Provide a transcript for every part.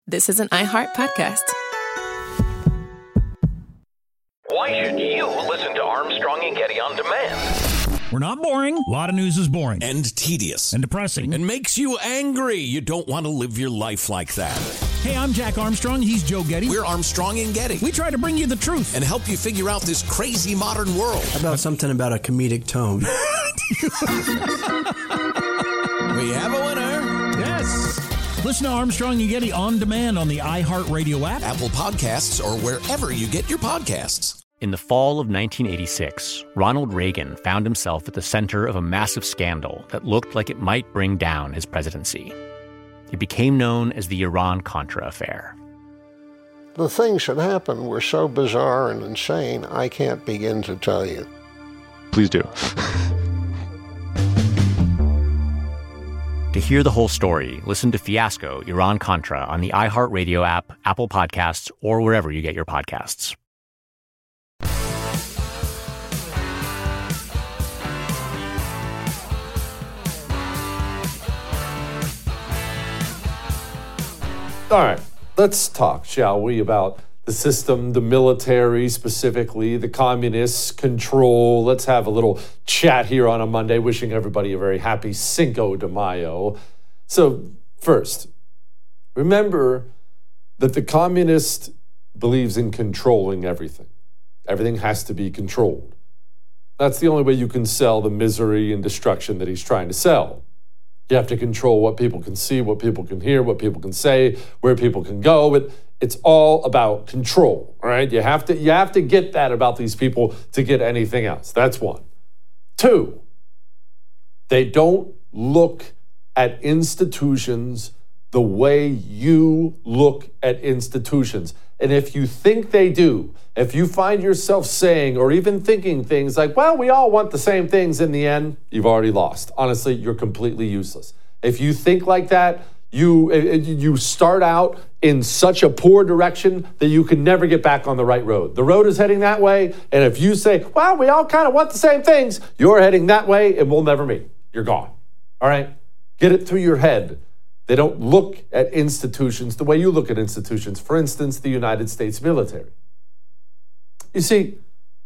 this is an iHeart podcast. Why should you listen to Armstrong and Getty on demand? We're not boring. A lot of news is boring. And tedious. And depressing. And makes you angry. You don't want to live your life like that. Hey, I'm Jack Armstrong. He's Joe Getty. We're Armstrong and Getty. We try to bring you the truth. And help you figure out this crazy modern world. How about something about a comedic tone? We have a winner. Yes. Listen to Armstrong and Getty on demand on the iHeartRadio app, Apple Podcasts, or wherever you get your podcasts. In the fall of 1986, Ronald Reagan found himself at the center of a massive scandal that looked like it might bring down his presidency. It became known as the Iran-Contra affair. The things that happened were so bizarre and insane, I can't begin to tell you. Please do. To hear the whole story, listen to Fiasco, Iran-Contra on the iHeartRadio app, Apple Podcasts, or wherever you get your podcasts. All right, let's talk, shall we, about the system, the military specifically, the communists' control. Let's have a little chat here on a Monday, wishing everybody a very happy Cinco de Mayo. So first, remember that the communist believes in controlling everything. Everything has to be controlled. That's the only way you can sell the misery and destruction that he's trying to sell. You have to control what people can see, what people can hear, what people can say, where people can go. But it's all about control, all right? You have to get that about these people to get anything else. That's one. Two, they don't look at institutions the way you look at institutions. And if you think they do, if you find yourself saying or even thinking things like, well, we all want the same things in the end, you've already lost. Honestly, you're completely useless. If you think like that, you start out in such a poor direction that you can never get back on the right road. The road is heading that way, and if you say, well, we all kind of want the same things, you're heading that way, and we'll never meet. You're gone. All right? Get it through your head. They don't look at institutions the way you look at institutions. For instance, the United States military. You see,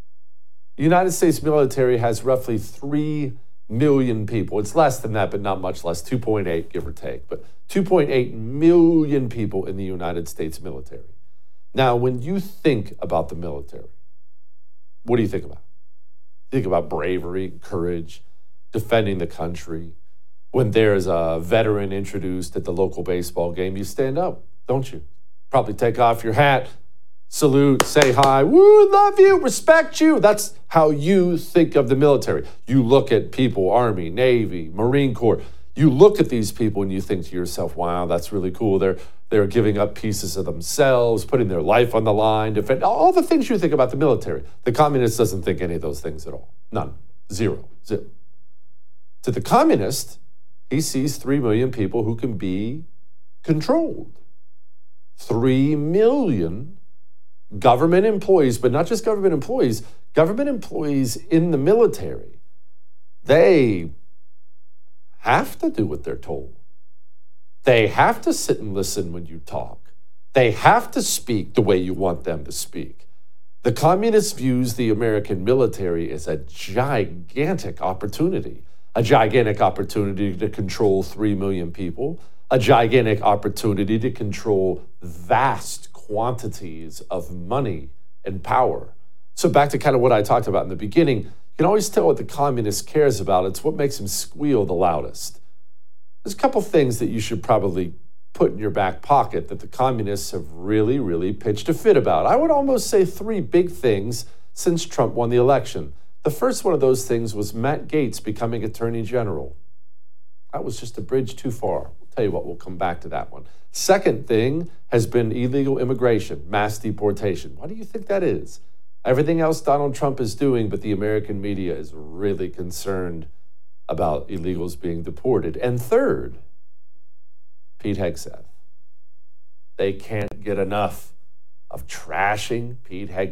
the United States military has roughly 3 million people. It's less than that, but not much less, 2.8, give or take. But 2.8 million people in the United States military. Now, when you think about the military, what do you think about? You think about bravery, courage, defending the country. When there's a veteran introduced at the local baseball game, you stand up, don't you? Probably take off your hat, salute, say hi, woo, love you, respect you. That's how you think of the military. You look at people, Army, Navy, Marine Corps. You look at these people and you think to yourself, wow, that's really cool. They're giving up pieces of themselves, putting their life on the line, defend all the things you think about the military. The communist doesn't think any of those things at all. None. Zero. Zip. To the communist, he sees 3 million people who can be controlled. 3 million government employees, but not just government employees in the military. They have to do what they're told. They have to sit and listen when you talk. They have to speak the way you want them to speak. The communist views the American military as a gigantic opportunity. A gigantic opportunity to control 3 million people, a gigantic opportunity to control vast quantities of money and power. So back to kind of what I talked about in the beginning, you can always tell what the communist cares about. It's what makes him squeal the loudest. There's a couple things that you should probably put in your back pocket that the communists have really, really pitched a fit about. I would almost say 3 big things since Trump won the election. The first one of those things was Matt Gaetz becoming Attorney General. That was just a bridge too far. I'll tell you what, we'll come back to that one. Second thing has been illegal immigration, mass deportation. Why do you think that is? Everything else Donald Trump is doing, but the American media is really concerned about illegals being deported. And third, Pete Hegseth. They can't get enough of trashing Pete Hegseth.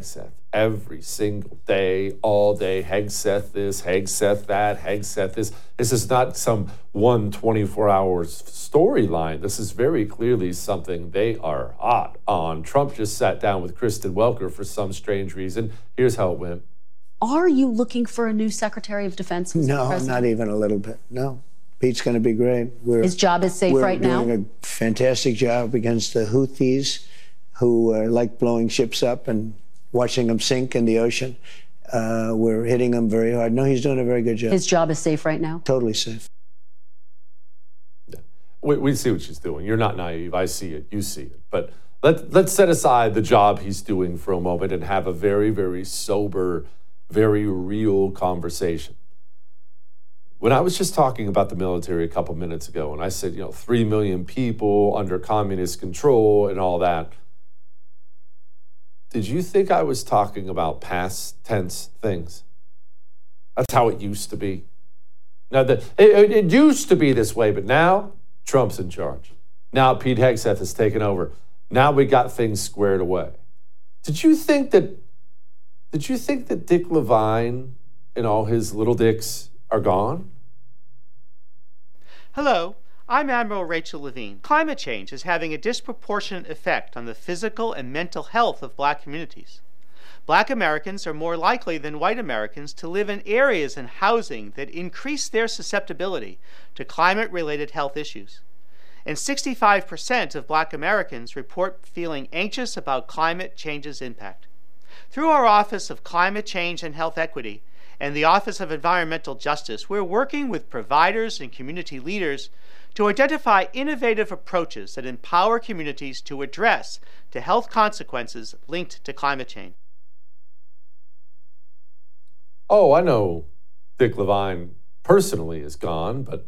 every single day, all day. Hegseth this, Hegseth that, Hegseth this. This is not some 24-hour storyline. This is very clearly something they are hot on. Trump just sat down with Kristen Welker for some strange reason. Here's how it went. Are you looking for a new Secretary of Defense? No, not even a little bit. No. Pete's going to be great. His job is safe right now? We're doing a fantastic job against the Houthis, who like blowing ships up and watching them sink in the ocean. We're hitting them very hard. No, he's doing a very good job. His job is safe right now? Totally safe. Yeah. We see what she's doing. You're not naive. I see it. You see it. But let's set aside the job he's doing for a moment and have a very, very sober, very real conversation. When I was just talking about the military a couple minutes ago, and I said, 3 million people under communist control and all that, did you think I was talking about past tense things? That's how it used to be. Now, it used to be this way, but now Trump's in charge. Now Pete Hegseth has taken over. Now we got things squared away. Did you think that Dick Levine and all his little dicks are gone? Hello, I'm Admiral Rachel Levine. Climate change is having a disproportionate effect on the physical and mental health of Black communities. Black Americans are more likely than white Americans to live in areas and housing that increase their susceptibility to climate-related health issues. And 65% of Black Americans report feeling anxious about climate change's impact. Through our Office of Climate Change and Health Equity and the Office of Environmental Justice, we're working with providers and community leaders to identify innovative approaches that empower communities to address the health consequences linked to climate change. Oh, I know Dick Levine personally is gone, but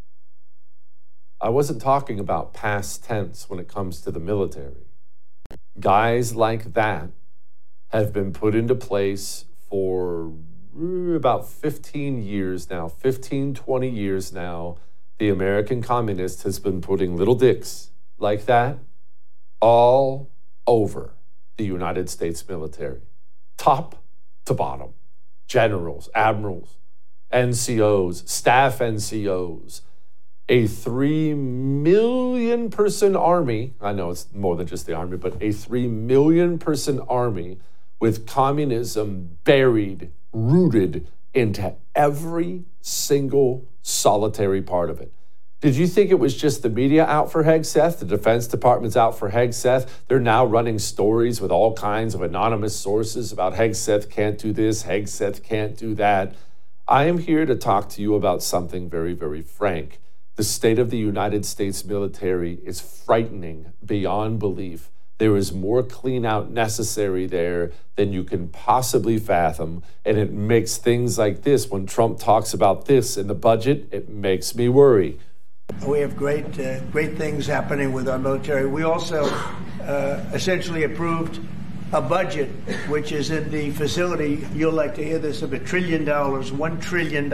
I wasn't talking about past tense when it comes to the military. Guys like that have been put into place for about 15 years now, 20 years now. The American communist has been putting little dicks like that all over the United States military, top to bottom. Generals, admirals, NCOs, staff NCOs, a 3 million person army. I know it's more than just the army, but a 3 million person army with communism buried, rooted into every single solitary part of it. Did you think it was just the media out for Hegseth? The Defense Department's out for Hegseth. They're now running stories with all kinds of anonymous sources about Hegseth can't do this, Hegseth can't do that. I am here to talk to you about something very, very frank. The state of the United States military is frightening beyond belief. There is more clean out necessary there than you can possibly fathom. And it makes things like this, when Trump talks about this in the budget, it makes me worry. We have great things happening with our military. We also essentially approved a budget which is in the facility, you'll like to hear this, of $1 trillion, $1 trillion.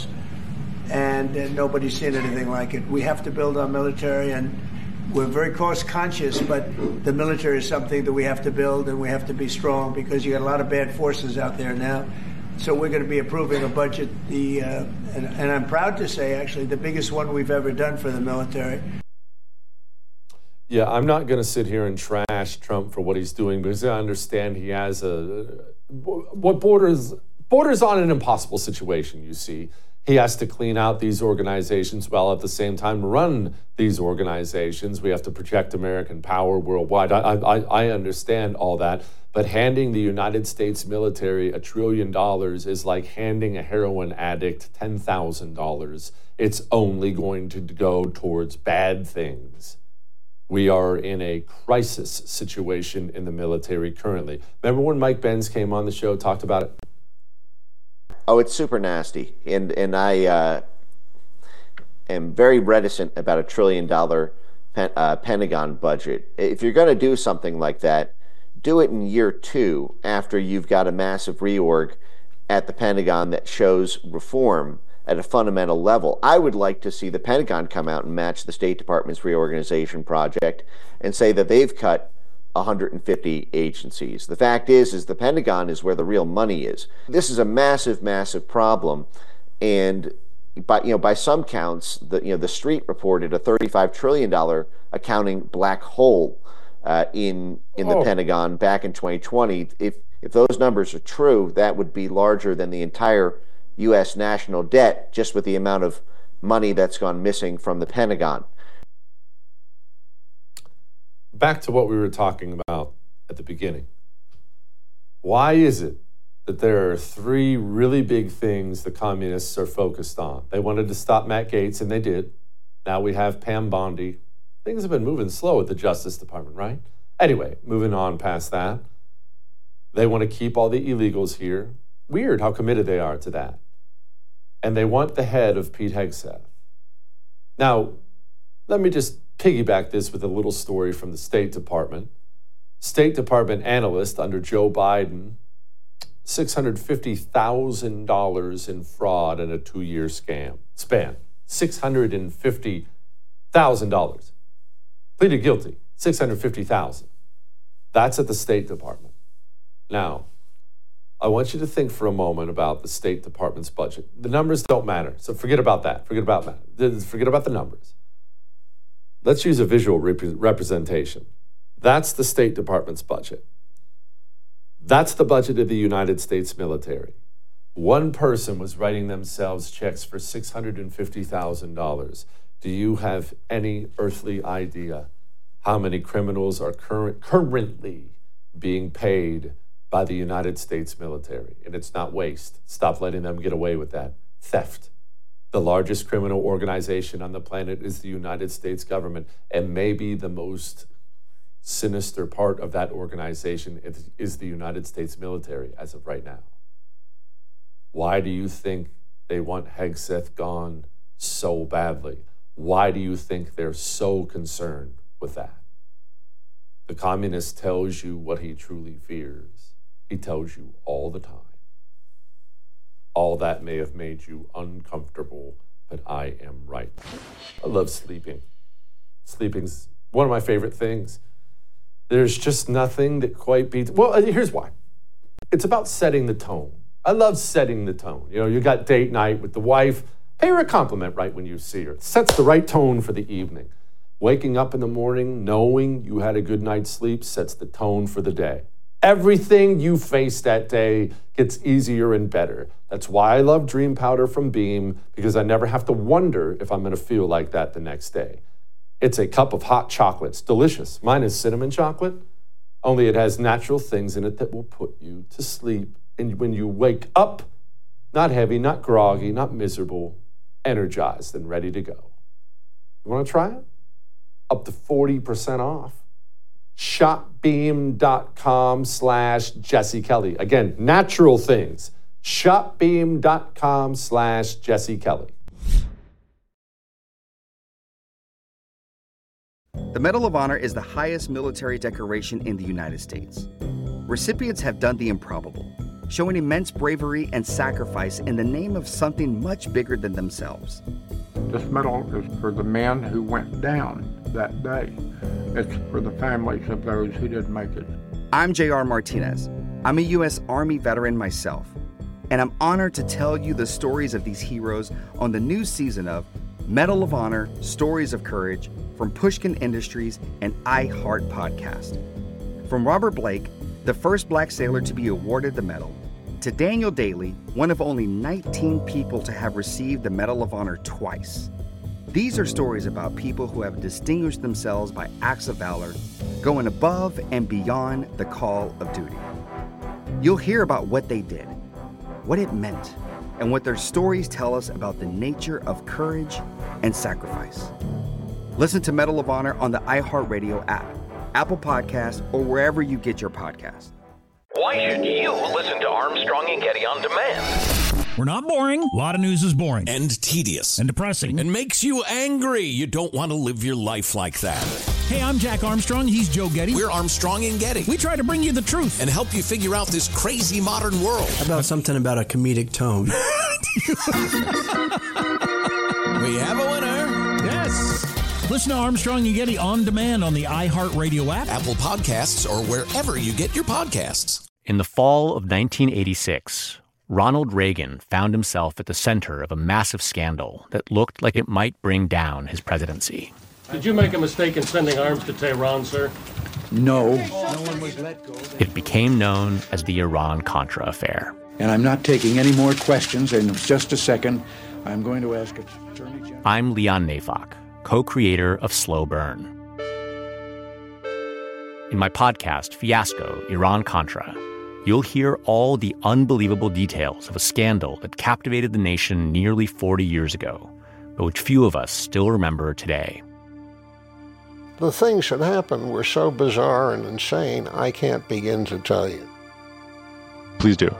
And nobody's seen anything like it. We have to build our military, and we're very cost conscious, but the military is something that we have to build, and we have to be strong because you got a lot of bad forces out there now. So we're going to be approving a budget, and I'm proud to say, actually, the biggest one we've ever done for the military. Yeah, I'm not going to sit here and trash Trump for what he's doing, because I understand he has what borders on an impossible situation, you see. He has to clean out these organizations while at the same time run these organizations. We have to protect American power worldwide. I understand all that. But handing the United States military $1 trillion is like handing a heroin addict $10,000. It's only going to go towards bad things. We are in a crisis situation in the military currently. Remember when Mike Benz came on the show, talked about it? Oh, it's super nasty. And I am very reticent about $1 trillion Pentagon budget. If you're going to do something like that, do it in year 2 after you've got a massive reorg at the Pentagon that shows reform at a fundamental level. I would like to see the Pentagon come out and match the State Department's reorganization project and say that they've cut 150 agencies. The fact is the Pentagon is where the real money is. This is a massive, massive problem, and by some counts, the Street reported a $35 trillion accounting black hole in the Pentagon back in 2020. If those numbers are true, that would be larger than the entire U.S. national debt, just with the amount of money that's gone missing from the Pentagon. Back to what we were talking about at the beginning. Why is it that there are three really big things the communists are focused on? They wanted to stop Matt Gaetz, and they did. Now we have Pam Bondi. Things have been moving slow at the Justice Department, right? Anyway, moving on past that. They want to keep all the illegals here. Weird how committed they are to that. And they want the head of Pete Hegseth. Now, let me just piggyback this with a little story from the State Department. State Department analyst under Joe Biden, $650,000 in fraud in a 2-year span. $650,000. Pleaded guilty, $650,000. That's at the State Department. Now, I want you to think for a moment about the State Department's budget. The numbers don't matter, so forget about that. Forget about the numbers. Let's use a visual representation. That's the State Department's budget. That's the budget of the United States military. One person was writing themselves checks for $650,000. Do you have any earthly idea how many criminals are currently being paid by the United States military? And it's not waste. Stop letting them get away with that. Theft. The largest criminal organization on the planet is the United States government, and maybe the most sinister part of that organization is the United States military as of right now. Why do you think they want Hegseth gone so badly? Why do you think they're so concerned with that? The communist tells you what he truly fears. He tells you all the time. All that may have made you uncomfortable, but I am right. I love sleeping. Sleeping's one of my favorite things. There's just nothing that quite beats. Well, here's why. It's about setting the tone. I love setting the tone. You got date night with the wife. Pay her a compliment right when you see her. It sets the right tone for the evening. Waking up in the morning, knowing you had a good night's sleep, sets the tone for the day. Everything you face that day gets easier and better. That's why I love Dream Powder from Beam, because I never have to wonder if I'm going to feel like that the next day. It's a cup of hot chocolate. It's delicious. Mine is cinnamon chocolate, only it has natural things in it that will put you to sleep. And when you wake up, not heavy, not groggy, not miserable, energized and ready to go. You want to try it? Up to 40% off. Shopbeam.com/Jesse Kelly. Again, natural things. Shopbeam.com/Jesse Kelly. The Medal of Honor is the highest military decoration in the United States. Recipients have done the improbable, showing immense bravery and sacrifice in the name of something much bigger than themselves. This medal is for the men who went down that day. It's for the families of those who didn't make it. I'm J.R. Martinez. I'm a U.S. Army veteran myself, and I'm honored to tell you the stories of these heroes on the new season of Medal of Honor, Stories of Courage from Pushkin Industries and iHeart Podcast. From Robert Blake, the first black sailor to be awarded the medal, to Daniel Daly, one of only 19 people to have received the Medal of Honor twice. These are stories about people who have distinguished themselves by acts of valor, going above and beyond the call of duty. You'll hear about what they did, what it meant, and what their stories tell us about the nature of courage and sacrifice. Listen to Medal of Honor on the iHeartRadio app, Apple Podcasts, or wherever you get your podcasts. Why should you listen to Armstrong and Getty On Demand? We're not boring. A lot of news is boring. And tedious. And depressing. And makes you angry. You don't want to live your life like that. Hey, I'm Jack Armstrong. He's Joe Getty. We're Armstrong and Getty. We try to bring you the truth. And help you figure out this crazy modern world. How about something about a comedic tone? We have a winner. Yes. Listen to Armstrong and Getty on demand on the iHeartRadio app, Apple Podcasts, or wherever you get your podcasts. In the fall of 1986, Ronald Reagan found himself at the center of a massive scandal that looked like it might bring down his presidency. Did you make a mistake in sending arms to Tehran, sir? No. No one was let go. It became known as the Iran-Contra affair. And I'm not taking any more questions. In just a second, I'm going to ask Attorney General. I'm Leon Neyfakh, co-creator of Slow Burn. In my podcast, Fiasco, Iran-Contra, you'll hear all the unbelievable details of a scandal that captivated the nation nearly 40 years ago, but which few of us still remember today. The things that happened were so bizarre and insane, I can't begin to tell you. Please do.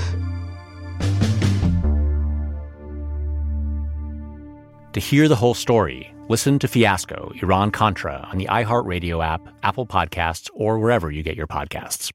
To hear the whole story, listen to Fiasco, Iran-Contra on the iHeartRadio app, Apple Podcasts, or wherever you get your podcasts.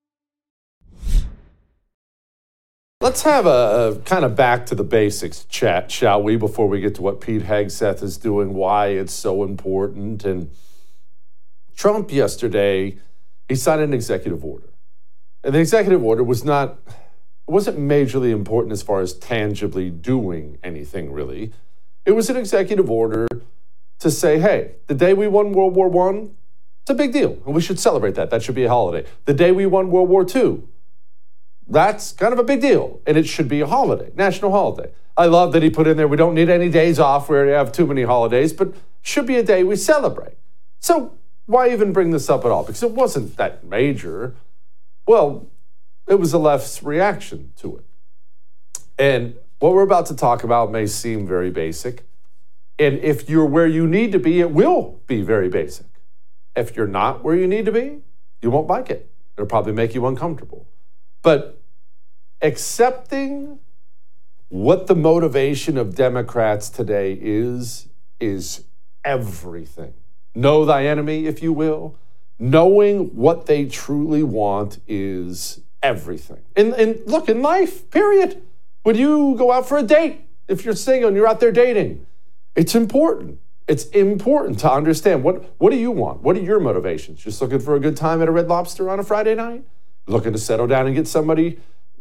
Let's have a kind of back to the basics chat, shall we, before we get to what Pete Hegseth is doing, why it's so important. And Trump yesterday, he signed an executive order. And the executive order wasn't majorly important as far as tangibly doing anything, really. It was an executive order to say, hey, the day we won World War I, it's a big deal, and we should celebrate that. That should be a holiday. The day we won World War II, that's kind of a big deal, and it should be a holiday, national holiday. I love that he put in there, we don't need any days off where we have too many holidays, but should be a day we celebrate. So why even bring this up at all? Because it wasn't that major. Well, it was the left's reaction to it. And what we're about to talk about may seem very basic. And if you're where you need to be, it will be very basic. If you're not where you need to be, you won't like it. It'll probably make you uncomfortable. But accepting what the motivation of Democrats today is everything. Know thy enemy, if you will. Knowing what they truly want is everything. And look, in life, period. When you go out for a date, if you're single and you're out there dating, it's important. It's important to understand what do you want? What are your motivations? Just looking for a good time at a Red Lobster on a Friday night? Looking to settle down and get somebody,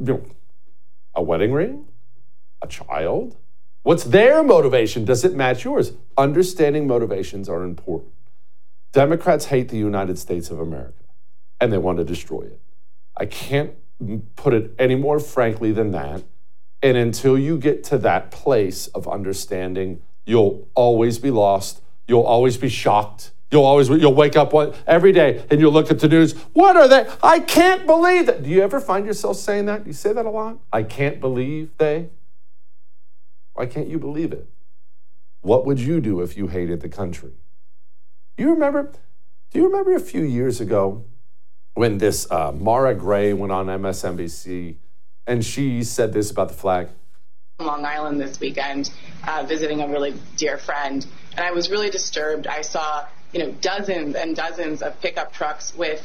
a wedding ring? A child? What's their motivation? Does it match yours? Understanding motivations are important. Democrats hate the United States of America, and they want to destroy it. I can't put it any more frankly than that. And until you get to that place of understanding, you'll always be lost. You'll always be shocked. You'll wake up every day and you'll look at the news. What are they? I can't believe that. Do you ever find yourself saying that? Do you say that a lot? I can't believe they. Why can't you believe it? What would you do if you hated the country? Do you remember a few years ago when this Mara Gray went on MSNBC and she said this about the flag? Long Island this weekend, visiting a really dear friend, and I was really disturbed. I saw, dozens and dozens of pickup trucks with,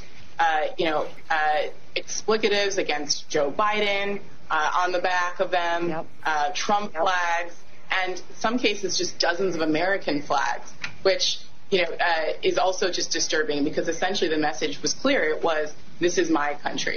explicatives against Joe Biden on the back of them, Trump flags, and some cases just dozens of American flags, which is also just disturbing because essentially the message was clear. It was, this is my country.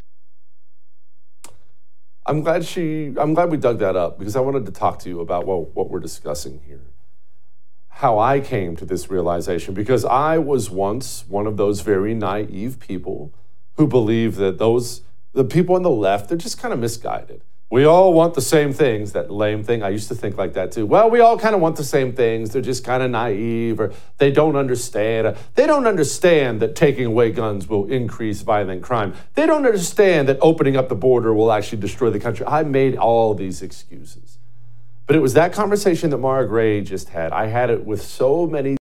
I'm glad we dug that up because I wanted to talk to you about what we're discussing here. How I came to this realization, because I was once one of those very naive people who believe that the people on the left, they're just kind of misguided. We all want the same things, that lame thing. I used to think like that too. Well, we all kind of want the same things. They're just kind of naive, or they don't understand. They don't understand that taking away guns will increase violent crime. They don't understand that opening up the border will actually destroy the country. I made all these excuses. But it was that conversation that Mara Gray just had. I had it with so many.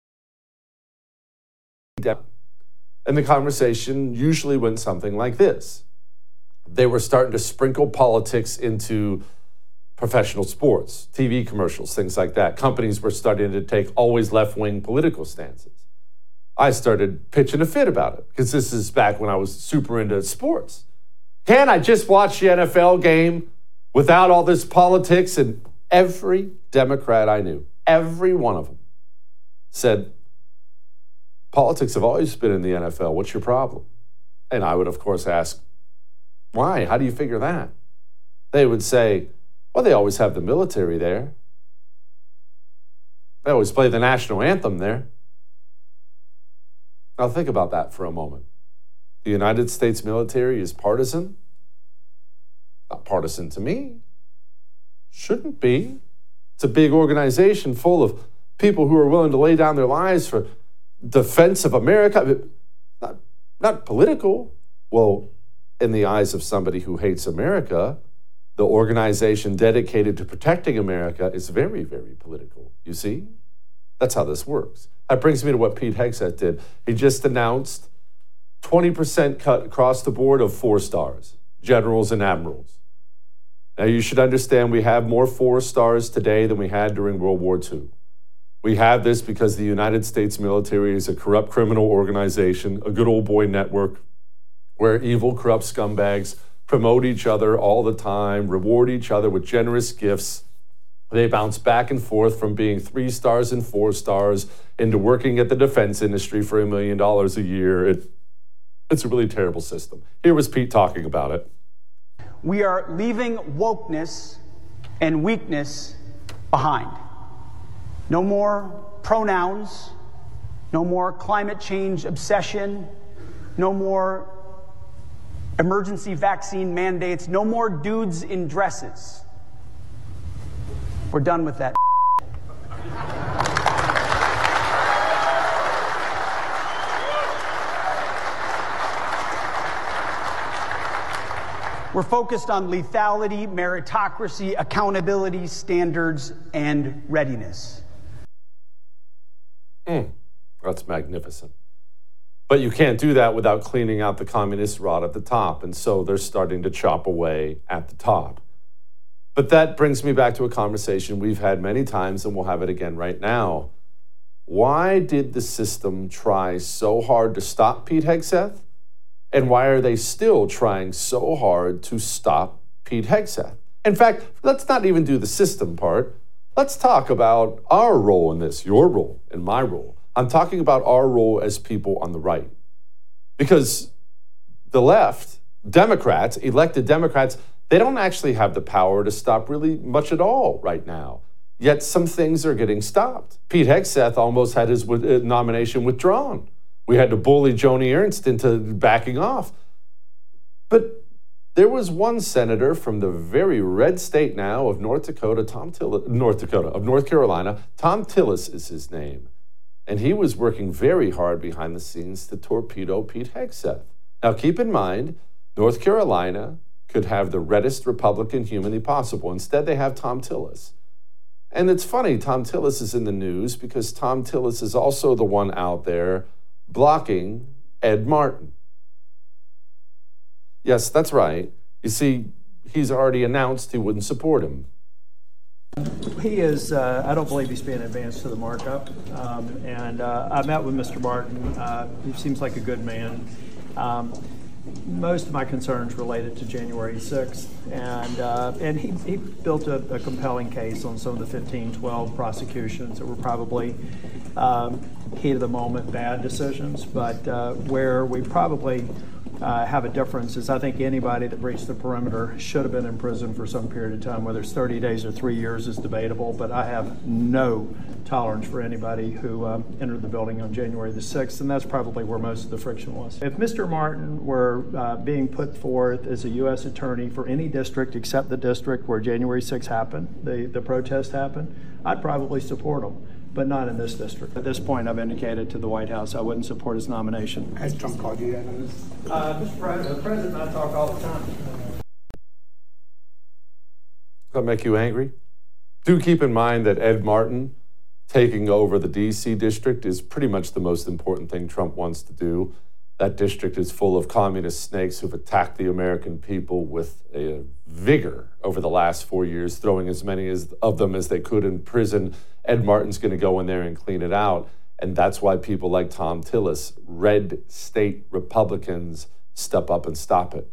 And the conversation usually went something like this. They were starting to sprinkle politics into professional sports, TV commercials, things like that. Companies were starting to take always left-wing political stances. I started pitching a fit about it because this is back when I was super into sports. Can't I just watch the NFL game without all this politics? And every Democrat I knew, every one of them, said, politics have always been in the NFL. What's your problem? And I would, of course, ask, why? How do you figure that? They would say, well, they always have the military there. They always play the national anthem there. Now think about that for a moment. The United States military is partisan. Not partisan to me. Shouldn't be. It's a big organization full of people who are willing to lay down their lives for defense of America. Not political. Well, in the eyes of somebody who hates America, the organization dedicated to protecting America is very, very political. You see? That's how this works. That brings me to what Pete Hegseth did. He just announced 20% cut across the board of 4 stars, generals and admirals. Now, you should understand we have more 4 stars today than we had during World War II. We have this because the United States military is a corrupt criminal organization, a good old boy network where evil, corrupt scumbags promote each other all the time, reward each other with generous gifts. They bounce back and forth from being 3 stars and 4 stars into working at the defense industry for $1 million a year. It's a really terrible system. Here was Pete talking about it. We are leaving wokeness and weakness behind. No more pronouns, no more climate change obsession, no more emergency vaccine mandates, no more dudes in dresses. We're done with that. We're focused on lethality, meritocracy, accountability, standards, and readiness. That's magnificent. But you can't do that without cleaning out the communist rot at the top. And so they're starting to chop away at the top. But that brings me back to a conversation we've had many times, and we'll have it again right now. Why did the system try so hard to stop Pete Hegseth? And why are they still trying so hard to stop Pete Hegseth? In fact, let's not even do the system part. Let's talk about our role in this, your role and my role. I'm talking about our role as people on the right. Because the left, Democrats, elected Democrats, they don't actually have the power to stop really much at all right now. Yet some things are getting stopped. Pete Hegseth almost had his nomination withdrawn. We had to bully Joni Ernst into backing off. But there was one senator from the very red state now of North Carolina. Tom Tillis is his name. And he was working very hard behind the scenes to torpedo Pete Hegseth. Now, keep in mind, North Carolina could have the reddest Republican humanly possible. Instead, they have Tom Tillis. And it's funny, Tom Tillis is in the news because Tom Tillis is also the one out there blocking Ed Martin. Yes, that's right. You see, he's already announced he wouldn't support him. He is, I don't believe he's being advanced to the markup. I met with Mr. Martin. He seems like a good man. Most of my concerns related to January 6th, and he built a compelling case on some of the 15-12 prosecutions that were probably heat of the moment bad decisions, but where we probably have a difference is I think anybody that breached the perimeter should have been in prison for some period of time. Whether it's 30 days or 3 years is debatable, but I have no tolerance for anybody who entered the building on January the 6th, and that's probably where most of the friction was. If Mr. Martin were being put forth as a U.S. attorney for any district except the district where January 6th happened, the protest happened, I'd probably support him, but not in this district. At this point, I've indicated to the White House I wouldn't support his nomination. Has Trump called you that on this? Mr. President, the President and I talk all the time. Does that make you angry? Do keep in mind that Ed Martin taking over the D.C. district is pretty much the most important thing Trump wants to do. That district is full of communist snakes who've attacked the American people with a vigor over the last 4 years, throwing as many of them as they could in prison. Ed Martin's going to go in there and clean it out. And that's why people like Tom Tillis, red state Republicans, step up and stop it.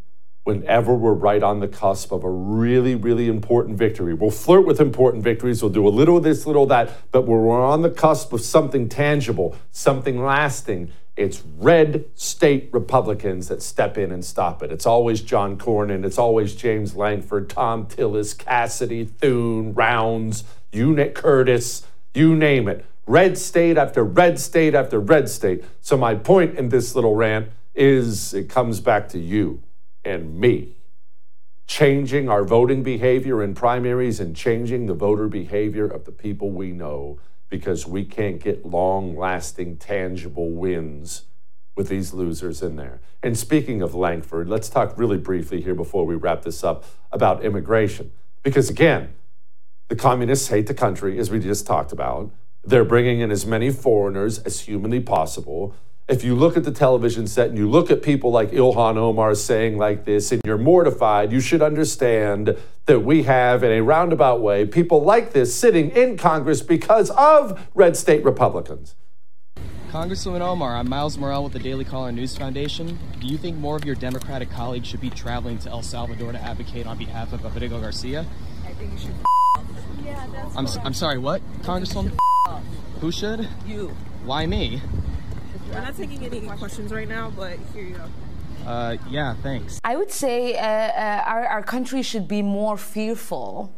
whenever we're right on the cusp of a really, really important victory. We'll flirt with important victories. We'll do a little of this, little of that. But when we're on the cusp of something tangible, something lasting, it's red state Republicans that step in and stop it. It's always John Cornyn. It's always James Lankford, Tom Tillis, Cassidy, Thune, Rounds, Curtis, you name it. Red state after red state after red state. So my point in this little rant is it comes back to you and me. Changing our voting behavior in primaries and changing the voter behavior of the people we know, because we can't get long-lasting, tangible wins with these losers in there. And speaking of Lankford, let's talk really briefly here before we wrap this up about immigration. Because again, the communists hate the country, as we just talked about. They're bringing in as many foreigners as humanly possible. If you look at the television set and you look at people like Ilhan Omar saying like this, and you're mortified, you should understand that we have, in a roundabout way, people like this sitting in Congress because of red state Republicans. Congresswoman Omar, I'm Miles Morrell with the Daily Caller News Foundation. Do you think more of your Democratic colleagues should be traveling to El Salvador to advocate on behalf of Rodrigo Garcia? I think you should Yeah, that's I'm sorry, what? Congresswoman? Who should? You. Why me? We're not taking any questions right now, but here you go. Yeah, thanks. I would say our country should be more fearful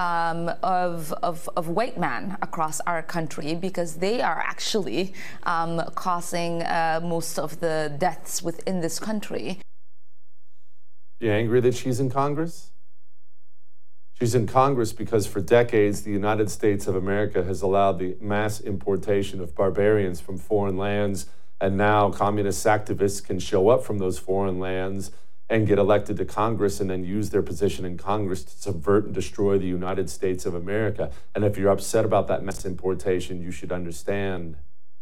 of white men across our country, because they are actually causing most of the deaths within this country. You angry that she's in Congress? She's in Congress because for decades, the United States of America has allowed the mass importation of barbarians from foreign lands, and now communist activists can show up from those foreign lands and get elected to Congress and then use their position in Congress to subvert and destroy the United States of America. And if you're upset about that mass importation, you should understand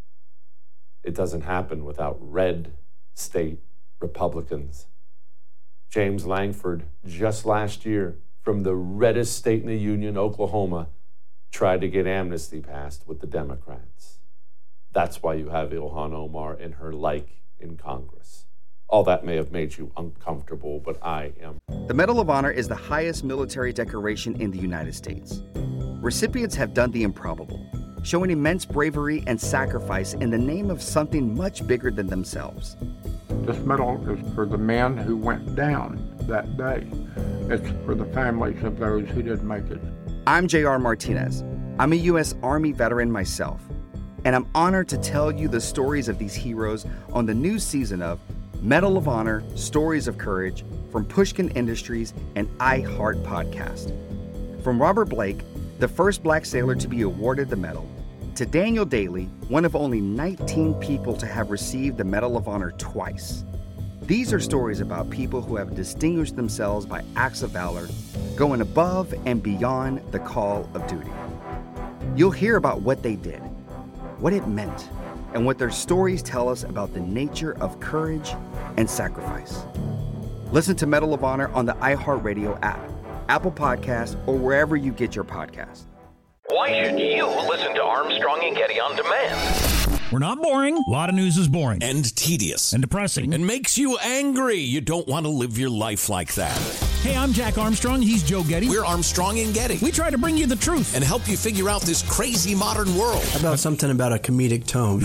it doesn't happen without red state Republicans. James Lankford, just last year, from the reddest state in the union, Oklahoma, tried to get amnesty passed with the Democrats. That's why you have Ilhan Omar and her like in Congress. All that may have made you uncomfortable, but I am. The Medal of Honor is the highest military decoration in the United States. Recipients have done the improbable, showing immense bravery and sacrifice in the name of something much bigger than themselves. This medal is for the men who went down that day. It's for the families of those who didn't make it. I'm J.R. Martinez. I'm a U.S. Army veteran myself, and I'm honored to tell you the stories of these heroes on the new season of Medal of Honor, Stories of Courage from Pushkin Industries and iHeart Podcast. From Robert Blake, the first black sailor to be awarded the medal, to Daniel Daly, one of only 19 people to have received the Medal of Honor twice. These are stories about people who have distinguished themselves by acts of valor, going above and beyond the call of duty. You'll hear about what they did, what it meant, and what their stories tell us about the nature of courage and sacrifice. Listen to Medal of Honor on the iHeartRadio app, Apple Podcasts, or wherever you get your podcasts. Why should you listen to Armstrong and Getty on demand? We're not boring. A lot of news is boring. And tedious. And depressing. And makes you angry. You don't want to live your life like that. Hey, I'm Jack Armstrong. He's Joe Getty. We're Armstrong and Getty. We try to bring you the truth. And help you figure out this crazy modern world. How about something about a comedic tone?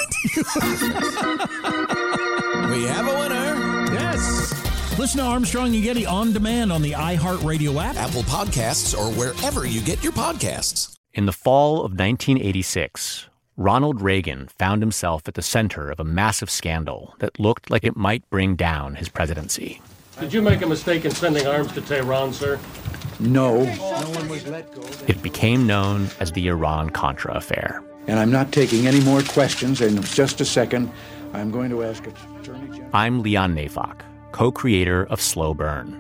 We have a winner. Yes. Listen to Armstrong and Getty on demand on the iHeartRadio app, Apple Podcasts, or wherever you get your podcasts. In the fall of 1986, Ronald Reagan found himself at the center of a massive scandal that looked like it might bring down his presidency. Did you make a mistake in sending arms to Tehran, sir? No. No one was let go. It became known as the Iran-Contra affair. And I'm not taking any more questions. In just a second, I'm going to ask Attorney General. I'm Leon Neyfakh, co-creator of Slow Burn.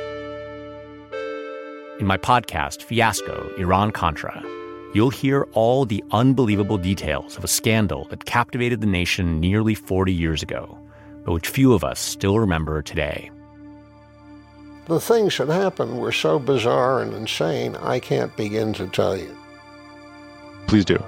In my podcast, Fiasco, Iran-Contra, you'll hear all the unbelievable details of a scandal that captivated the nation nearly 40 years ago, but which few of us still remember today. The things that happened were so bizarre and insane, I can't begin to tell you. Please do.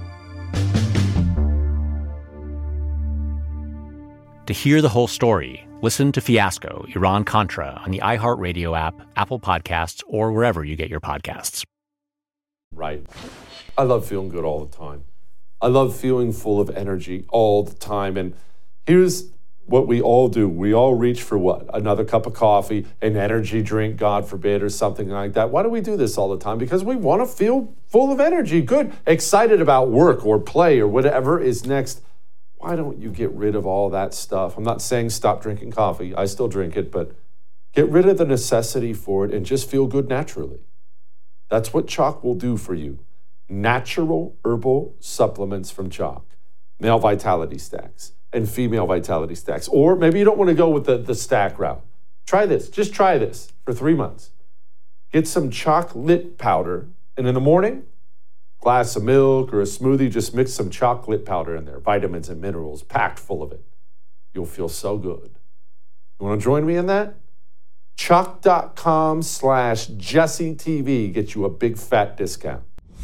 To hear the whole story, Listen to Fiasco, Iran-Contra on the iHeartRadio app, Apple Podcasts, or wherever you get your podcasts. Right. I love feeling good all the time. I love feeling full of energy all the time. And here's what we all do. We all reach for what? Another cup of coffee, an energy drink, God forbid, or something like that. Why do we do this all the time? Because we want to feel full of energy, good, excited about work or play or whatever is next. Why don't you get rid of all that stuff? I'm not saying stop drinking coffee. I still drink it, but get rid of the necessity for it and just feel good naturally. That's what Choq will do for you. Natural herbal supplements from Choq. Male vitality stacks and female vitality stacks. Or maybe you don't want to go with the stack route. Try this. Just try this for 3 months. Get some Choq Lit powder, and in the morning, glass of milk or a smoothie, just mix some Choq Lit powder in there. Vitamins and minerals packed full of it. You'll feel so good. You want to join me in that? Choq.com/JesseTV gets you a big fat discount.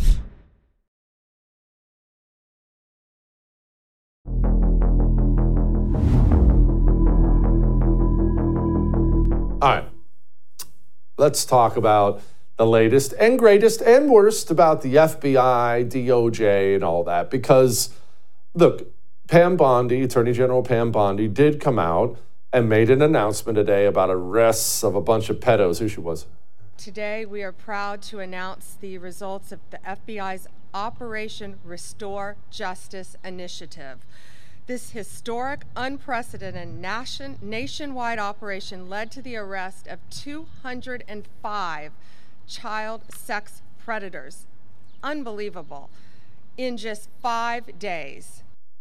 All right, let's talk about the latest and greatest and worst about the FBI, DOJ, and all that. Because, look, Pam Bondi, Attorney General Pam Bondi, did come out and made an announcement today about arrests of a bunch of pedos. Who she was? Today, we are proud to announce the results of the FBI's Operation Restore Justice initiative. This historic, unprecedented nationwide operation led to the arrest of 205 child sex predators. Unbelievable. In just 5 days.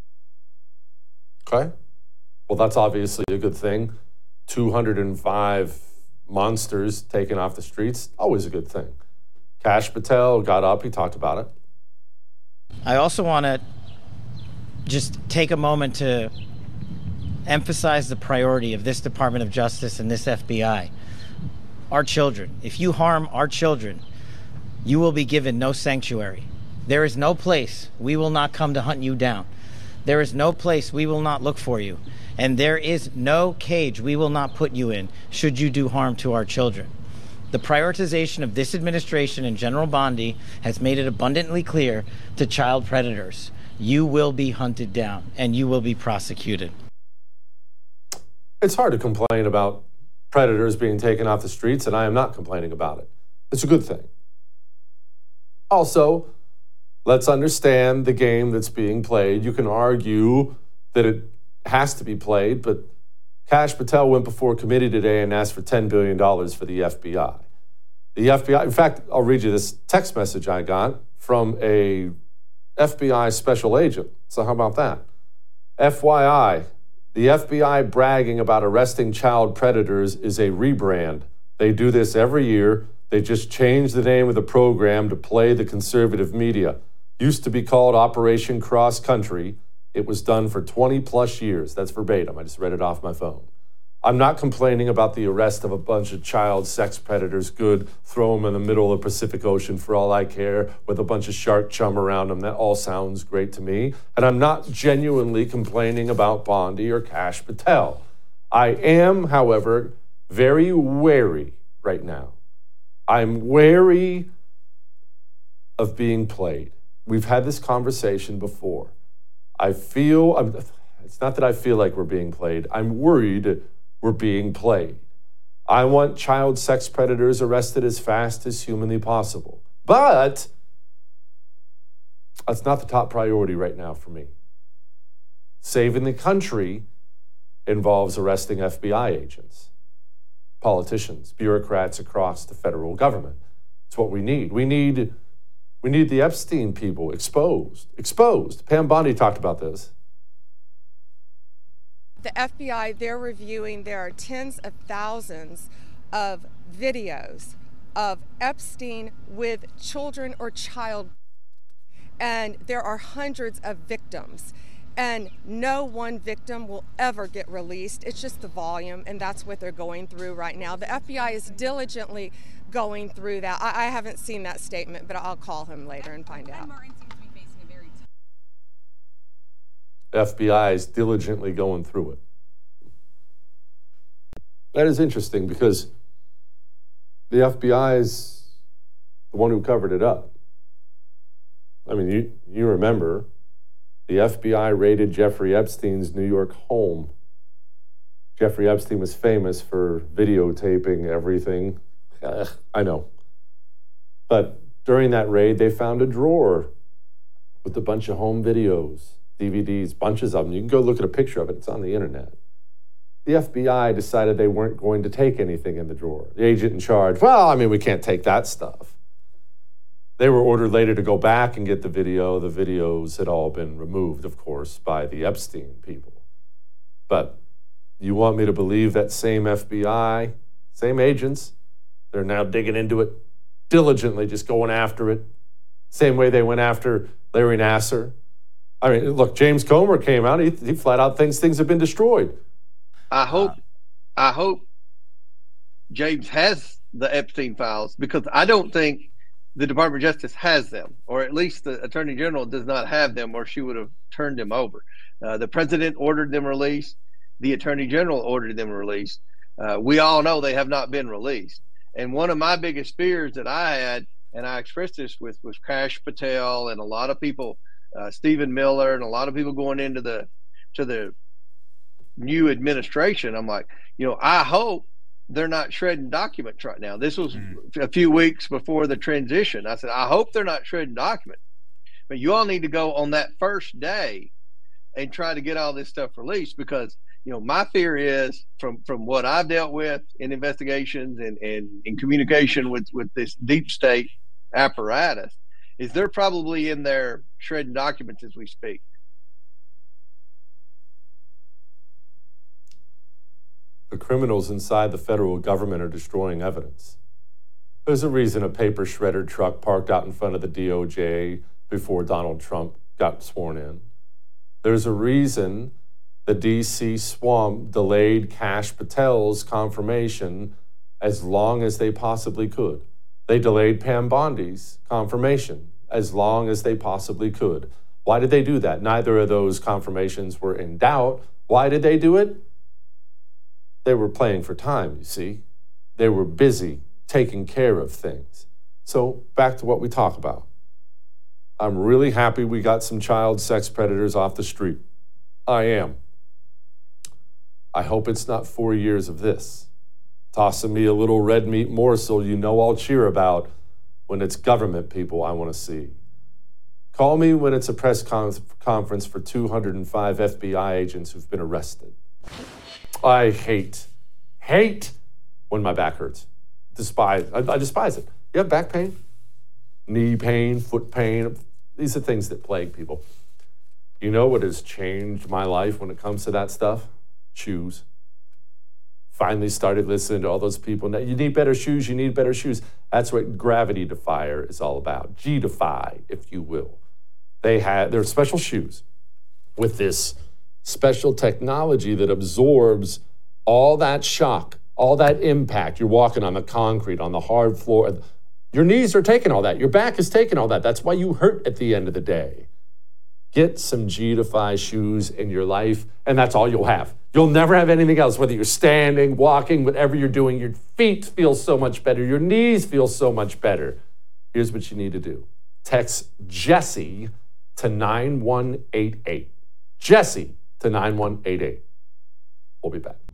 Okay. Well, that's obviously a good thing. 205 monsters taken off the streets, always a good thing. Kash Patel got up, he talked about it. I also want to just take a moment to emphasize the priority of this Department of Justice and this FBI. Our children. If you harm our children, you will be given no sanctuary. There is no place we will not come to hunt you down. There is no place we will not look for you. And there is no cage we will not put you in should you do harm to our children. The prioritization of this administration and General Bondi has made it abundantly clear to child predators. You will be hunted down and you will be prosecuted. It's hard to complain about predators being taken off the streets, and I am not complaining about it. It's a good thing. Also, let's understand the game that's being played. You can argue that it has to be played, but Kash Patel went before a committee today and asked for $10 billion for the FBI. The FBI, in fact, I'll read you this text message I got from a FBI special agent. So how about that? FYI, the FBI bragging about arresting child predators is a rebrand. They do this every year. They just changed the name of the program to play the conservative media. Used to be called Operation Cross Country. It was done for 20 plus years. That's verbatim. I just read it off my phone. I'm not complaining about the arrest of a bunch of child sex predators. Good, throw them in the middle of the Pacific Ocean for all I care with a bunch of shark chum around them. That all sounds great to me. And I'm not genuinely complaining about Bondi or Kash Patel. I am, however, very wary right now. I'm wary of being played. We've had this conversation before. It's not that I feel like we're being played. I'm worried we're being played. I want child sex predators arrested as fast as humanly possible. But that's not the top priority right now for me. Saving the country involves arresting FBI agents, politicians, bureaucrats across the federal government. It's what we need. We need the Epstein people exposed. Pam Bondi talked about this. The FBI, they're reviewing, there are tens of thousands of videos of Epstein with children or child, and there are hundreds of victims, and no one victim will ever get released. It's just the volume, and that's what they're going through right now. The FBI is diligently going through that. I haven't seen that statement, but I'll call him later and find out. FBI is diligently going through it. That is interesting because the FBI is the one who covered it up. I mean, you remember the FBI raided Jeffrey Epstein's New York home. Jeffrey Epstein was famous for videotaping everything. I know. But during that raid, they found a drawer with a bunch of home videos, DVDs, bunches of them. You can go look at a picture of it. It's on the internet. The FBI decided they weren't going to take anything in the drawer. The agent in charge, we can't take that stuff. They were ordered later to go back and get the video. The videos had all been removed, of course, by the Epstein people. But you want me to believe that same FBI, same agents, they're now digging into it diligently, just going after it. Same way they went after Larry Nassar. I mean, look, James Comer came out, he flat out thinks things have been destroyed. I hope James has the Epstein files, because I don't think the Department of Justice has them, or at least the Attorney General does not have them, or she would have turned them over. The President ordered them released. The Attorney General ordered them released. We all know they have not been released. And one of my biggest fears that I had, and I expressed this with Kash Patel and a lot of people, Stephen Miller, and a lot of people going into the new administration, I'm like, I hope they're not shredding documents right now. This was a few weeks before the transition. I said, I hope they're not shredding documents. But you all need to go on that first day and try to get all this stuff released, because my fear is from what I've dealt with in investigations and in communication with this deep state apparatus, is they're probably in there shredding documents as we speak. The criminals inside the federal government are destroying evidence. There's a reason a paper shredder truck parked out in front of the DOJ before Donald Trump got sworn in. There's a reason the DC swamp delayed Kash Patel's confirmation as long as they possibly could. They delayed Pam Bondi's confirmation as long as they possibly could. Why did they do that? Neither of those confirmations were in doubt. Why did they do it? They were playing for time, you see. They were busy taking care of things. So back to what we talk about. I'm really happy we got some child sex predators off the street. I am. I hope it's not 4 years of this. Tossing me a little red meat morsel I'll cheer about when it's government people I want to see. Call me when it's a press conference for 205 FBI agents who've been arrested. I hate when my back hurts. I despise it. You have back pain? Knee pain, foot pain. These are things that plague people. You know what has changed my life when it comes to that stuff? Shoes. Finally started listening to all those people. Now, you need better shoes, you need better shoes. That's what Gravity Defier is all about. G-Defy, if you will. They're special shoes with this special technology that absorbs all that shock, all that impact. You're walking on the concrete, on the hard floor. Your knees are taking all that. Your back is taking all that. That's why you hurt at the end of the day. Get some G-Defy shoes in your life, and that's all you'll have. You'll never have anything else, whether you're standing, walking, whatever you're doing. Your feet feel so much better. Your knees feel so much better. Here's what you need to do. Text Jesse to 9188. Jesse to 9188. We'll be back.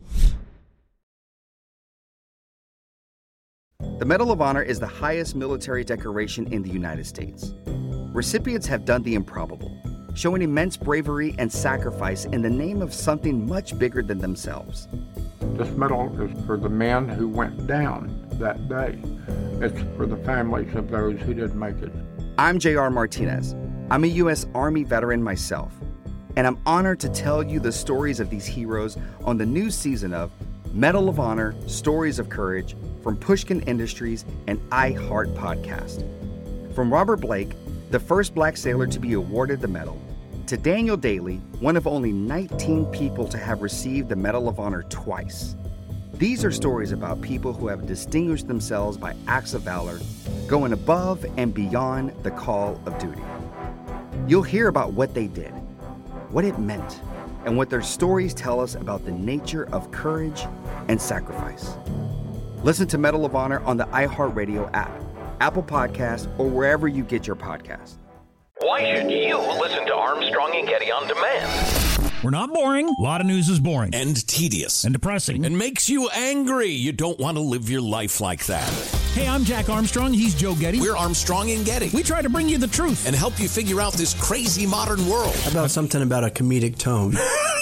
The Medal of Honor is the highest military decoration in the United States. Recipients have done the improbable, showing immense bravery and sacrifice in the name of something much bigger than themselves. This medal is for the men who went down that day. It's for the families of those who didn't make it. I'm J.R. Martinez. I'm a U.S. Army veteran myself, and I'm honored to tell you the stories of these heroes on the new season of Medal of Honor, Stories of Courage from Pushkin Industries and iHeart Podcast. From Robert Blake, the first black sailor to be awarded the medal, to Daniel Daly, one of only 19 people to have received the Medal of Honor twice. These are stories about people who have distinguished themselves by acts of valor, going above and beyond the call of duty. You'll hear about what they did, what it meant, and what their stories tell us about the nature of courage and sacrifice. Listen to Medal of Honor on the iHeartRadio app, Apple Podcasts, or wherever you get your podcasts. Why should you listen to Armstrong and Getty on demand? We're not boring. A lot of news is boring. And tedious. And depressing. And makes you angry. You don't want to live your life like that. Hey, I'm Jack Armstrong. He's Joe Getty. We're Armstrong and Getty. We try to bring you the truth. And help you figure out this crazy modern world. How about something about a comedic tone?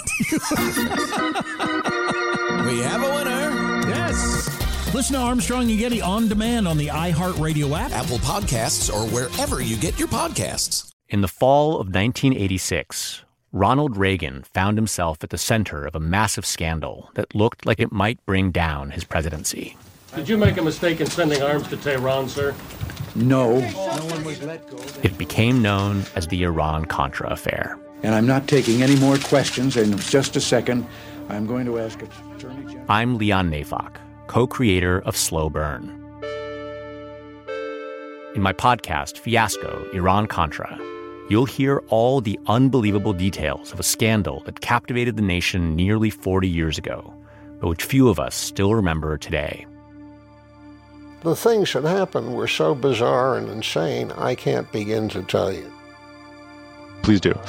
We have a winner. Yes. Listen to Armstrong and Getty on demand on the iHeartRadio app, Apple Podcasts, or wherever you get your podcasts. In the fall of 1986, Ronald Reagan found himself at the center of a massive scandal that looked like it might bring down his presidency. Did you make a mistake in sending arms to Tehran, sir? No. No one was let go. It became known as the Iran-Contra affair. And I'm not taking any more questions. In just a second, I'm going to ask Attorney General. I'm Leon Neyfakh, co-creator of Slow Burn. In my podcast, Fiasco, Iran-Contra, you'll hear all the unbelievable details of a scandal that captivated the nation nearly 40 years ago, but which few of us still remember today. The things that happened were so bizarre and insane, I can't begin to tell you. Please do.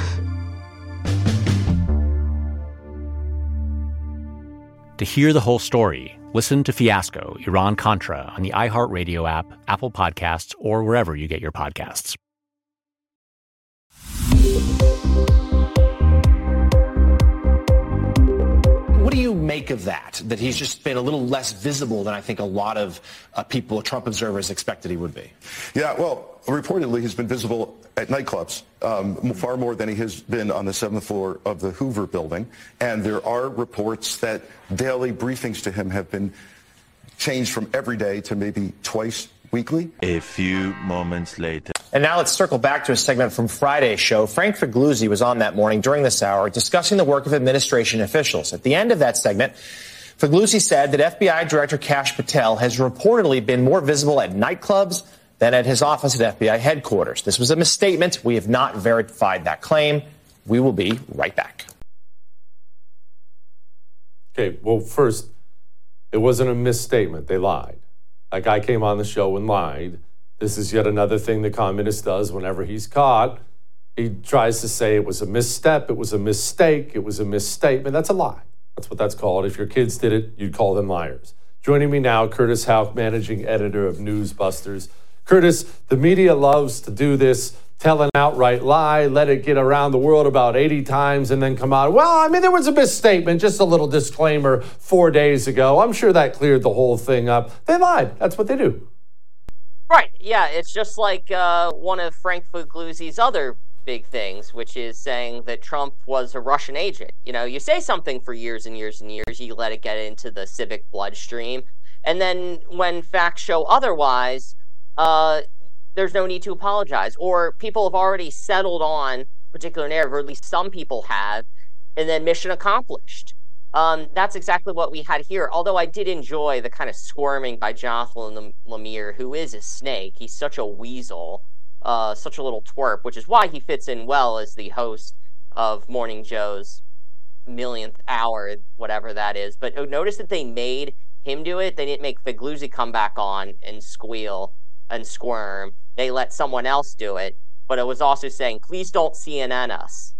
To hear the whole story, listen to Fiasco, Iran-Contra on the iHeartRadio app, Apple Podcasts, or wherever you get your podcasts. What do you make of that he's just been a little less visible than I think a lot of people, Trump observers, expected he would be? Yeah, well, reportedly he's been visible at nightclubs far more than he has been on the 7th floor of the Hoover building. And there are reports that daily briefings to him have been changed from every day to maybe twice weekly. A few moments later. And now let's circle back to a segment from Friday's show. Frank Figliuzzi was on that morning during this hour discussing the work of administration officials. At the end of that segment, Figliuzzi said that FBI Director Kash Patel has reportedly been more visible at nightclubs than at his office at FBI headquarters. This was a misstatement. We have not verified that claim. We will be right back. Okay, well, first, it wasn't a misstatement. They lied. That guy came on the show and lied. This is yet another thing the communist does whenever he's caught. He tries to say it was a misstep, it was a mistake, it was a misstatement. That's a lie. That's what that's called. If your kids did it, you'd call them liars. Joining me now, Curtis Houck, managing editor of Newsbusters. Curtis, the media loves to do this, tell an outright lie, let it get around the world about 80 times, and then come out, well, I mean, there was a misstatement, just a little disclaimer 4 days ago. I'm sure that cleared the whole thing up. They lied. That's what they do. Right. Yeah, it's just like one of Frank Figliuzzi's other big things, which is saying that Trump was a Russian agent. You know, you say something for years and years and years, you let it get into the civic bloodstream, and then when facts show otherwise, there's no need to apologize. Or people have already settled on a particular narrative, or at least some people have, and then mission accomplished. That's exactly what we had here. Although I did enjoy the kind of squirming by Jocelyn Lemire, who is a snake. He's such a weasel, such a little twerp, which is why he fits in well as the host of Morning Joe's millionth hour, whatever that is. But notice that they made him do it. They didn't make Figliuzzi come back on and squeal and squirm. They let someone else do it. But it was also saying, please don't CNN us.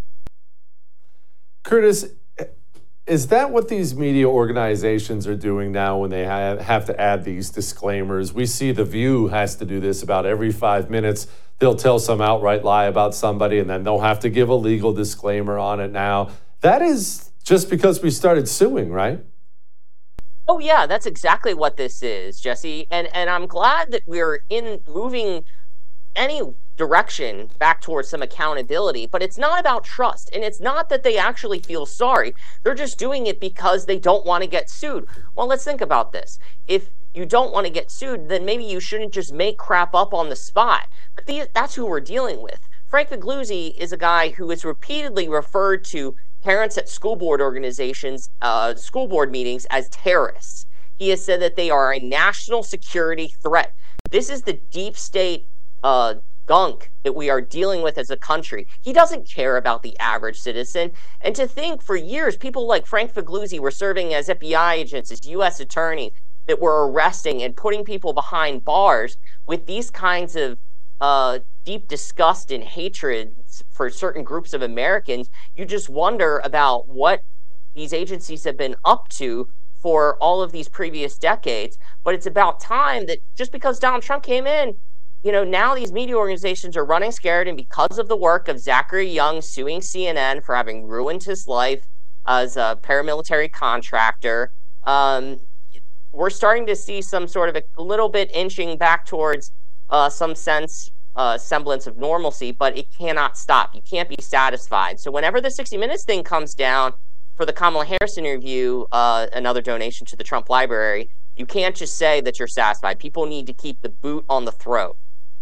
Curtis, is that what these media organizations are doing now when they have to add these disclaimers? We see The View has to do this about every 5 minutes. They'll tell some outright lie about somebody, and then they'll have to give a legal disclaimer on it now. That is just because we started suing, right? Oh, yeah, that's exactly what this is, Jesse. And I'm glad that we're moving any direction back towards some accountability, but it's not about trust, and it's not that they actually feel sorry. They're just doing it because they don't want to get sued. Well, let's think about this. If you don't want to get sued, then maybe you shouldn't just make crap up on the spot. But that's who we're dealing with. Frank Figliuzzi is a guy who has repeatedly referred to parents at school board organizations, school board meetings as terrorists. He has said that they are a national security threat. This is the deep state gunk that we are dealing with as a country. He doesn't care about the average citizen. And to think for years, people like Frank Figliuzzi were serving as FBI agents, as U.S. attorneys, that were arresting and putting people behind bars with these kinds of deep disgust and hatred for certain groups of Americans. You just wonder about what these agencies have been up to for all of these previous decades. But it's about time that just because Donald Trump came in, now these media organizations are running scared, and because of the work of Zachary Young suing CNN for having ruined his life as a paramilitary contractor, we're starting to see some sort of a little bit inching back towards some semblance of normalcy, but it cannot stop. You can't be satisfied. So whenever the 60 Minutes thing comes down for the Kamala Harris interview, another donation to the Trump Library, you can't just say that you're satisfied. People need to keep the boot on the throat.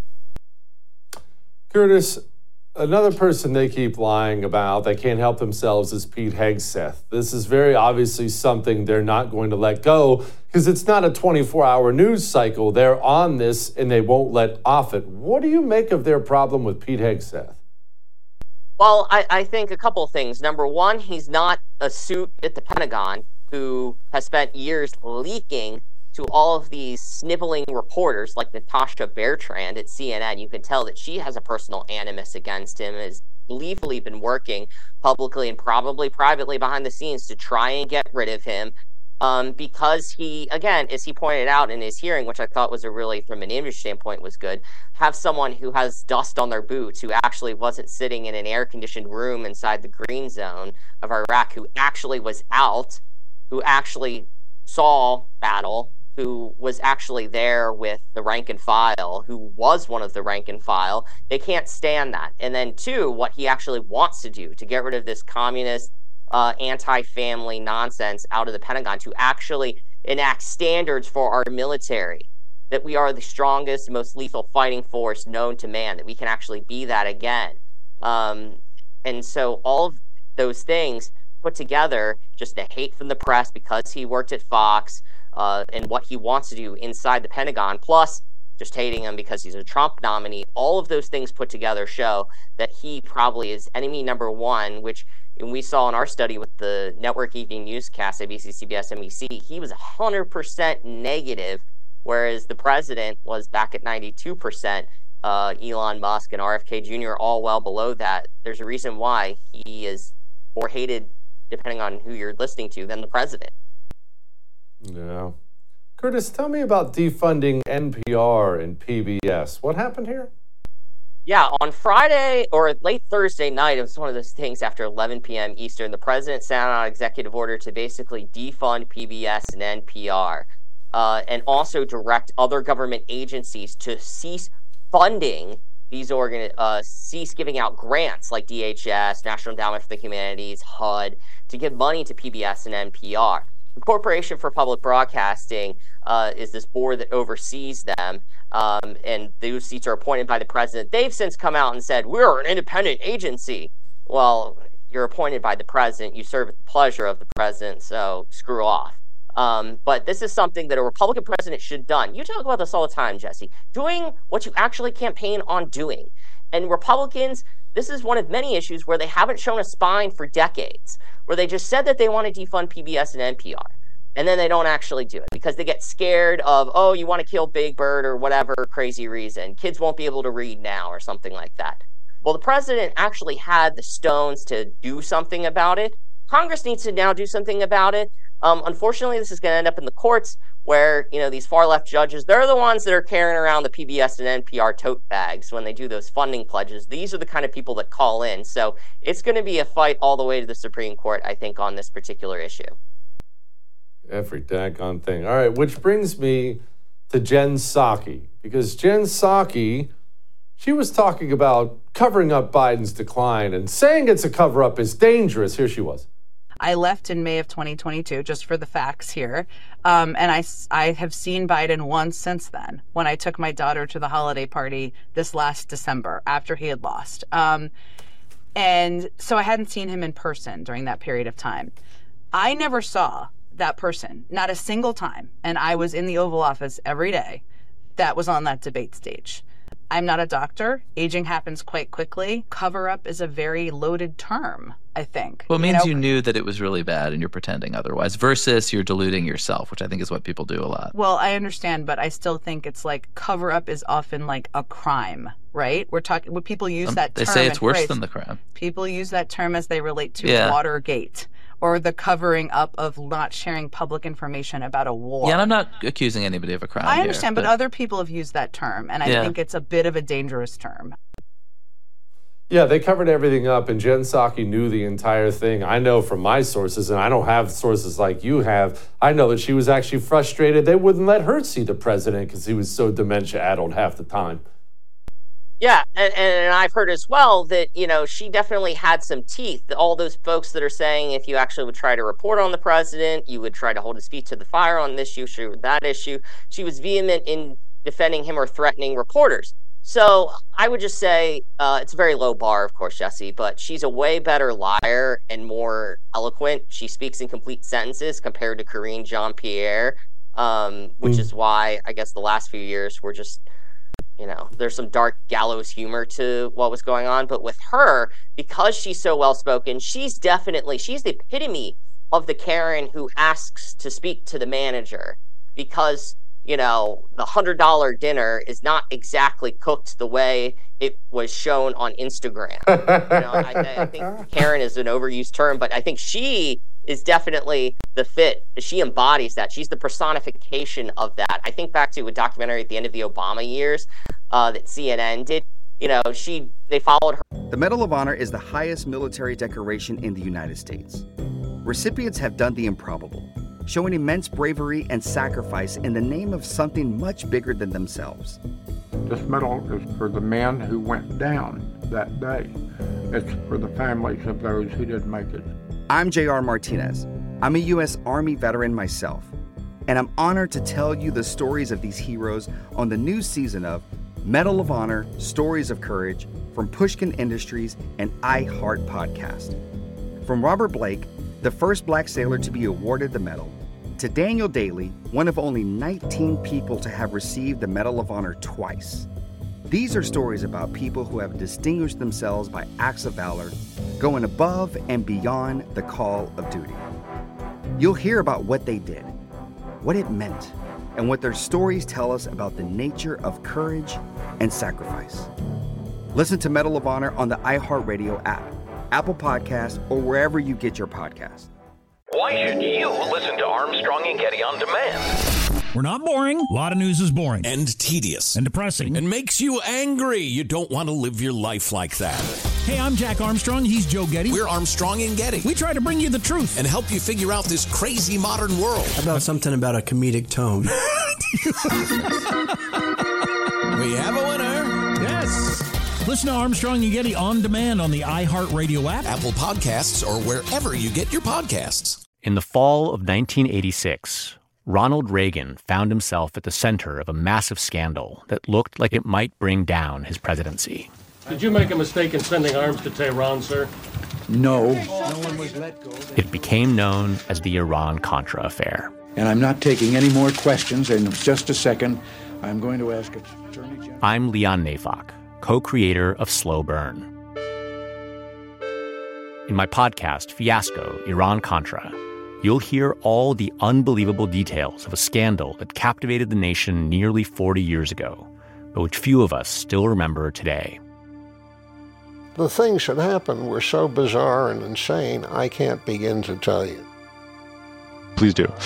Curtis, another person they keep lying about, they can't help themselves, is Pete Hegseth. This is very obviously something they're not going to let go because it's not a 24-hour news cycle. They're on this and they won't let off it. What do you make of their problem with Pete Hegseth? Well, I think a couple of things. Number one, he's not a suit at the Pentagon who has spent years leaking to all of these sniveling reporters like Natasha Bertrand at CNN. You can tell that she has a personal animus against him, has gleefully been working publicly and probably privately behind the scenes to try and get rid of him because he, again, as he pointed out in his hearing, which I thought was from an image standpoint, was good, have someone who has dust on their boots, who actually wasn't sitting in an air-conditioned room inside the green zone of Iraq, who actually was out, who actually saw battle, who was actually there with the rank and file, who was one of the rank and file. They can't stand that. And then two, what he actually wants to do to get rid of this communist, anti-family nonsense out of the Pentagon, to actually enact standards for our military, that we are the strongest, most lethal fighting force known to man, that we can actually be that again. And so all of those things put together, just the hate from the press because he worked at Fox, and what he wants to do inside the Pentagon, plus just hating him because he's a Trump nominee, all of those things put together show that he probably is enemy number one, which we saw in our study with the network evening newscast, ABC, CBS, NBC, he was 100% negative, whereas the president was back at 92%. Elon Musk and RFK Jr. all well below that. There's a reason why he is more hated, depending on who you're listening to, than the president. Yeah. Curtis, tell me about defunding NPR and PBS. What happened here? Yeah, on Friday or late Thursday night, it was one of those things after 11 p.m. Eastern, the president signed out an executive order to basically defund PBS and NPR, and also direct other government agencies to cease funding these cease giving out grants like DHS, National Endowment for the Humanities, HUD, to give money to PBS and NPR. The Corporation for Public Broadcasting is this board that oversees them, and those seats are appointed by the president. They've since come out and said, we're an independent agency. Well, you're appointed by the president. You serve at the pleasure of the president, so screw off. But this is something that a Republican president should have done. You talk about this all the time, Jesse. Doing what you actually campaign on doing. And Republicans, this is one of many issues where they haven't shown a spine for decades, where they just said that they want to defund PBS and NPR, and then they don't actually do it because they get scared of, oh, you want to kill Big Bird or whatever crazy reason. Kids won't be able to read now or something like that. Well, the president actually had the stones to do something about it. Congress needs to now do something about it. Unfortunately, this is going to end up in the courts where, these far-left judges, they're the ones that are carrying around the PBS and NPR tote bags when they do those funding pledges. These are the kind of people that call in. So it's going to be a fight all the way to the Supreme Court, I think, on this particular issue. Every daggone thing. All right, which brings me to Jen Psaki, because Jen Psaki, she was talking about covering up Biden's decline and saying it's a cover-up is dangerous. Here she was. I left in May of 2022, just for the facts here. And I have seen Biden once since then, when I took my daughter to the holiday party this last December after he had lost. And so I hadn't seen him in person during that period of time. I never saw that person, not a single time. And I was in the Oval Office every day that was on that debate stage. I'm not a doctor. Aging happens quite quickly. Cover up is a very loaded term, I think. Well, it means you knew that it was really bad and you're pretending otherwise versus you're deluding yourself, which I think is what people do a lot. Well, I understand, but I still think it's like cover up is often like a crime, right? We're talking when people use that term. They say it's worse phrase, than the crime. People use that term as they relate to Watergate or the covering up of not sharing public information about a war. Yeah, and I'm not accusing anybody of a crime. I understand, but other people have used that term, and I think it's a bit of a dangerous term. Yeah, they covered everything up, and Jen Psaki knew the entire thing. I know from my sources, and I don't have sources like you have, I know that she was actually frustrated. They wouldn't let her see the president because he was so dementia-addled half the time. Yeah, and I've heard as well that, she definitely had some teeth. All those folks that are saying if you actually would try to report on the president, you would try to hold his feet to the fire on this issue or that issue. She was vehement in defending him or threatening reporters. So I would just say it's a very low bar, of course, Jesse, but she's a way better liar and more eloquent. She speaks in complete sentences compared to Karine Jean-Pierre, which is why I guess the last few years were just... there's some dark gallows humor to what was going on. But with her, because she's so well-spoken, she's the epitome of the Karen who asks to speak to the manager because, the $100 dinner is not exactly cooked the way it was shown on Instagram. I think Karen is an overused term, but I think she is definitely the fit. She embodies that. She's the personification of that. I think back to a documentary at the end of the Obama years that CNN did. They followed her. The Medal of Honor is the highest military decoration in the United States. Recipients have done the improbable, showing immense bravery and sacrifice in the name of something much bigger than themselves. This medal is for the men who went down that day. It's for the families of those who didn't make it. I'm J.R. Martinez. I'm a U.S. Army veteran myself, and I'm honored to tell you the stories of these heroes on the new season of Medal of Honor, Stories of Courage from Pushkin Industries and iHeart Podcast. From Robert Blake, the first black sailor to be awarded the medal, to Daniel Daly, one of only 19 people to have received the Medal of Honor twice. These are stories about people who have distinguished themselves by acts of valor, going above and beyond the call of duty. You'll hear about what they did, what it meant, and what their stories tell us about the nature of courage and sacrifice. Listen to Medal of Honor on the iHeartRadio app, Apple Podcasts, or wherever you get your podcasts. Why should you listen to Armstrong and Getty on demand? We're not boring. A lot of news is boring. And tedious. And depressing. And makes you angry. You don't want to live your life like that. Hey, I'm Jack Armstrong. He's Joe Getty. We're Armstrong and Getty. We try to bring you the truth. And help you figure out this crazy modern world. How about something about a comedic tone? We have a winner. Yes. Listen to Armstrong and Getty on demand on the iHeartRadio app, Apple Podcasts, or wherever you get your podcasts. In the fall of 1986, Ronald Reagan found himself at the center of a massive scandal that looked like it might bring down his presidency. Did you make a mistake in sending arms to Tehran, sir? No. No one was let go. It became known as the Iran-Contra affair. And I'm not taking any more questions. In just a second, I'm going to ask Attorney General. I'm Leon Neyfakh, co-creator of Slow Burn. In my podcast, Fiasco, Iran-Contra, you'll hear all the unbelievable details of a scandal that captivated the nation nearly 40 years ago, but which few of us still remember today. The things that happened were so bizarre and insane, I can't begin to tell you. Please do.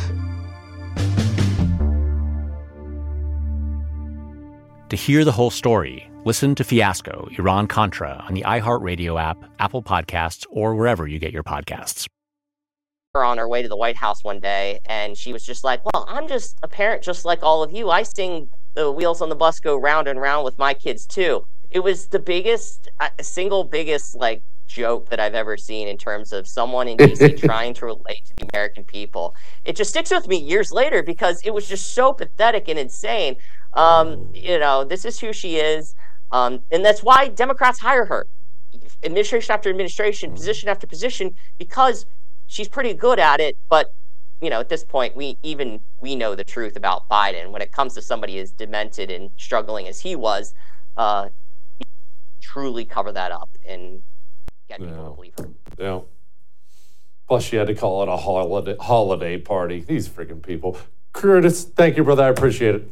To hear the whole story, listen to Fiasco, Iran-Contra on the iHeartRadio app, Apple Podcasts, or wherever you get your podcasts. On her way to the White House one day, and she was just like, well, I'm just a parent just like all of you. I sing the Wheels on the Bus Go Round and Round with my kids too. It was the biggest, single biggest joke that I've ever seen in terms of someone in DC trying to relate to the American people. It just sticks with me years later because it was just so pathetic and insane. This is who she is. And that's why Democrats hire her, administration after administration, position after position, because she's pretty good at it. But, at this point, we know the truth about Biden. When it comes to somebody as demented and struggling as he was, truly cover that up and get people to believe her. Yeah. Plus, she had to call it a holiday party. These freaking people. Curtis, thank you, brother. I appreciate it.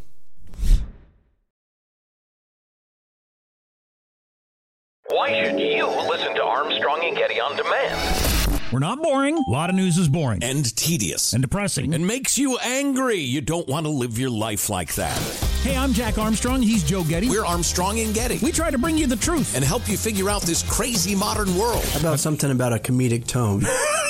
Why should you listen to Armstrong and Getty on demand? We're not boring. A lot of news is boring. And tedious. And depressing. And makes you angry. You don't want to live your life like that. Hey, I'm Jack Armstrong. He's Joe Getty. We're Armstrong and Getty. We try to bring you the truth. And help you figure out this crazy modern world. How about something about a comedic tone?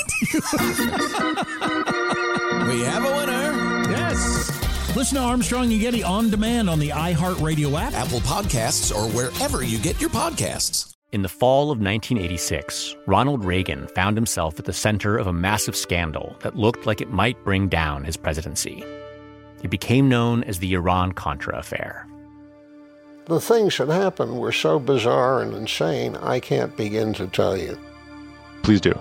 We have a winner. Yes. Listen to Armstrong and Getty on demand on the iHeartRadio app, Apple Podcasts, or wherever you get your podcasts. In the fall of 1986, Ronald Reagan found himself at the center of a massive scandal that looked like it might bring down his presidency. It became known as the Iran-Contra affair. The things that happened were so bizarre and insane, I can't begin to tell you. Please do.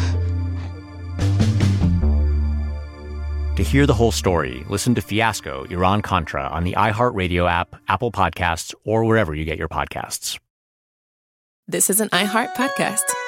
To hear the whole story, listen to Fiasco, Iran-Contra on the iHeartRadio app, Apple Podcasts, or wherever you get your podcasts. This is an iHeart podcast.